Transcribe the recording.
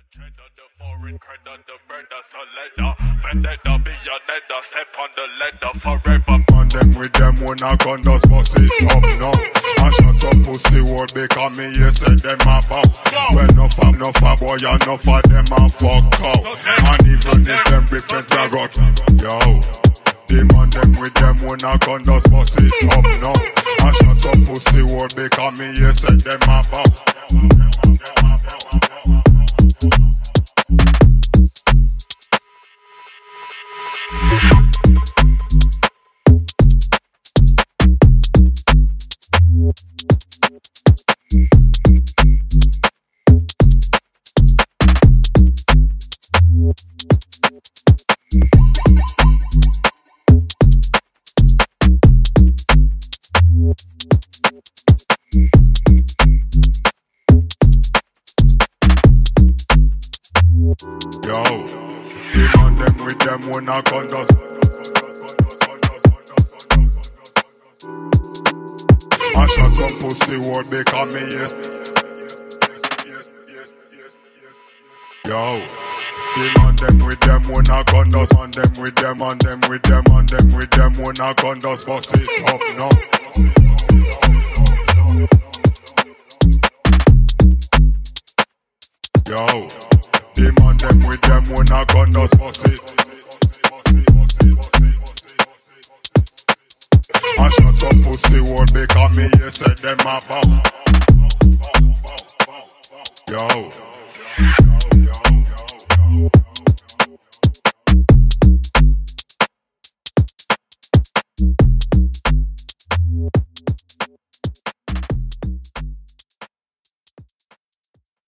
Cheddar, the foreign cheddar, the brother, so leather. Vendetta, be your nether, step on the ladder forever. On them with them when I gun just bust it up now. I shut up pussy word because me you say them a bow. When enough a boy enough of them a fuck out. And even if them repent a rock, yo. Demand them with them when I gun just bust it up now. I shut up pussy word because me you say them a bow. Yo, demand them with them when I gun just. I shut up pussy word because me yes. Yo, demand them with them when I gun just. On them with them, on them with them, on them with them when I gun just bust it up now. Yo, demand them with them when I gun just bust it. I shut up pussy word because me you said them a bow. Yo.